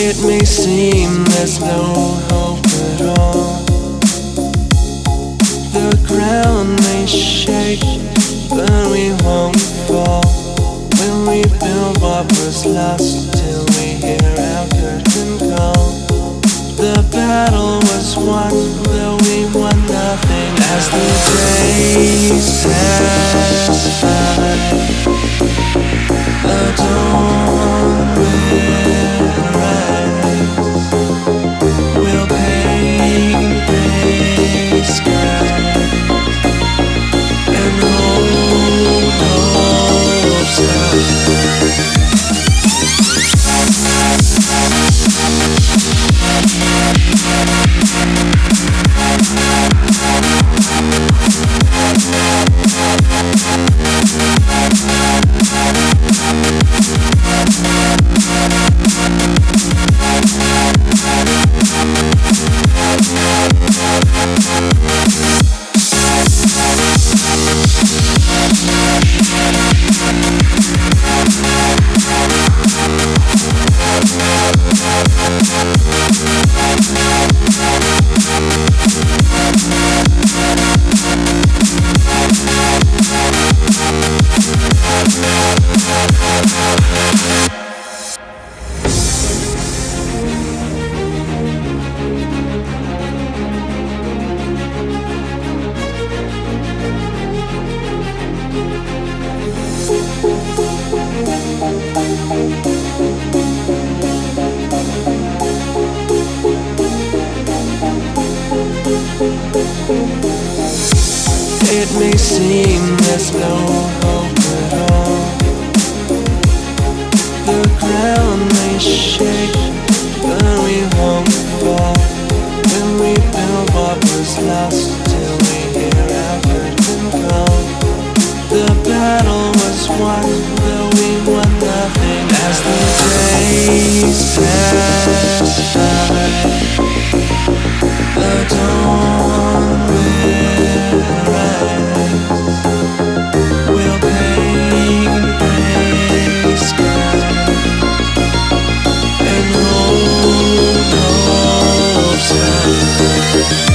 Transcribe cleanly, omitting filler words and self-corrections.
It may seem there's no hope at all. The ground may shake, but we won't fall. We'll rebuild what was lost till we hear our curtain call. The battle was won, though we won nothing. As the days pass by, the dawn will rise. We'll paint gray skies and hold hope's high. It may seem there's no hope at all. The ground may shake, but we won't fall. When we build what was lost till we hear our curtain call. The battle was won, though we won nothing. As the days pass by, the dawn will rise. We'll paint gray skies and hold hope's high.